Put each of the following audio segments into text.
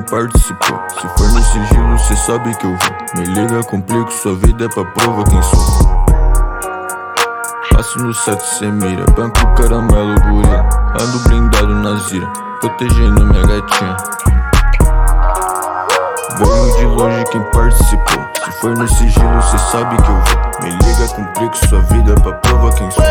participou. Se for no sigilo, cê sabe que eu vou. Me liga, complico, sua vida é pra prova quem sou. Passo no set, cê mira, banco caramelo, gorila. Ando blindado na zira, protegendo minha gatinha. Veio de longe quem participou. Se for no sigilo, cê sabe que eu vou. Me liga, complico, sua vida é pra prova quem sou.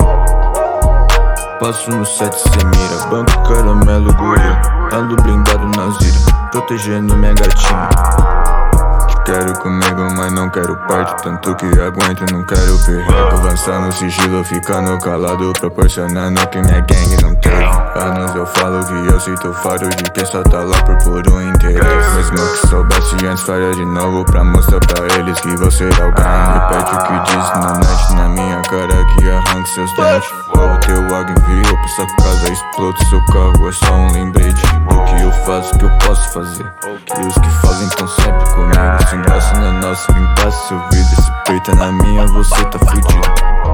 Passo no set, cê mira, banco caramelo, gorila. Ando blindado na zira, protegendo minha gatinha. Quero comigo, mas não quero parte. Tanto que aguento, não quero perreco. Avançar no sigilo, ficando calado, proporcionando que minha gangue não teve anos. Eu falo que eu sinto o faro de quem só tá lá por puro interesse. Mesmo que soubesse antes, faria de novo pra mostrar pra eles que você é alguém. Repete o que disse na net, na minha cara que arranque seus dentes. O teu alguém viu pra sua casa, explode seu carro. É só um lembrete do que eu faço, que eu posso fazer. E os que fazem tão sempre comigo. Se embaça na nossa, embaça seu vidro. Se peita na minha, você tá fudido.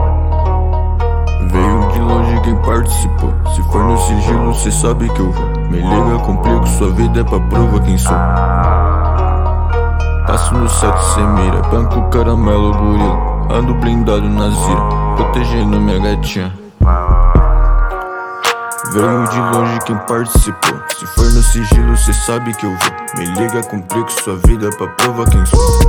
Veio de longe quem participou. Se for no sigilo, cê sabe que eu vou. Me liga, complico, sua vida é pra prova quem sou. Passo no set, cê mira, banco caramelo, gorila. Ando blindado na zira, protegendo minha gatinha. Veio de longe quem participou. Se for no sigilo, cê sabe que eu vou. Me liga, complico, sua vida é pra prova quem sou.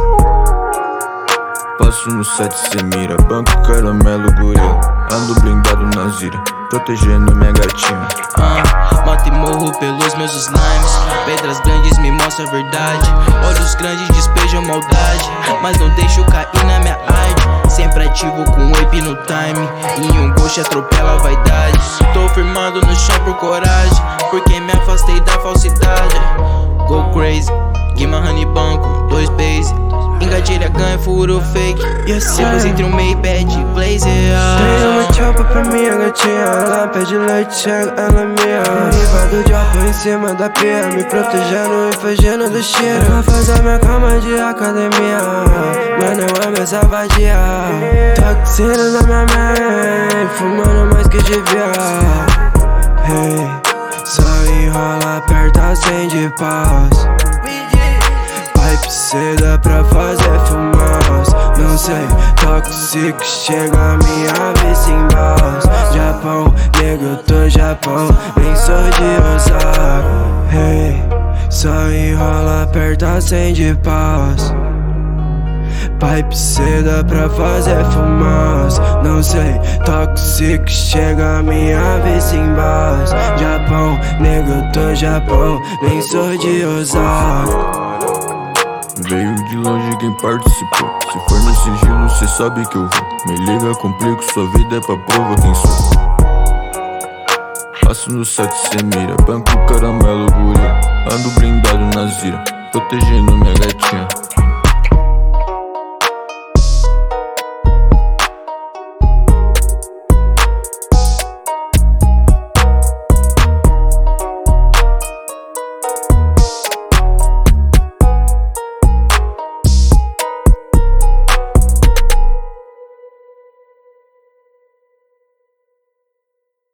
Passo no set, cê mira, banco caramelo, gorila. Ando blindado na zira, protegendo minha gatinha. Mato e morro pelos meus slimes. Pedras grandes me mostram a verdade. Olhos grandes despejam maldade, mas não deixo cair na minha arte. Sempre ativo com o whip no time. E um ghost atropela a vaidade. Tô firmado no chão por coragem, porque me afastei da falsidade. Go crazy, Guima Honey Banco, 2 base. Engatilha ganha, furo fake. Depois entre um Maybach Blazer. Tem uma chapa pra minha gatinha. Ela pede leite, chega, ela é minha. Riva do diabo em cima da pia, me protegendo e fugindo do cheiro. Ela faz a minha cama de academia, mas não é mesa vadia. Toxina na minha mente, fumando mais que devia. Hey, só enrola, aperta, acende paus. Pipe seda pra fazer fumaça. Não sei, tóxico, chega a minha vez em baus. Japão, nego, eu tô Japão, nem sou de Osaka. Hey, só enrola, aperta, acende paus. Pipe seda pra fazer fumaça. Não sei, tóxico, chega a minha vez em baus. Japão, nego, eu tô Japão, nem sou de Osaka. Veio de longe quem participou. Se for no sigilo, cê sabe que eu vou. Me liga, complico, sua vida é pra prova quem sou. Passo no set, cê mira, banco caramelo, gorila. Ando blindado na zira, protegendo minha gatinha.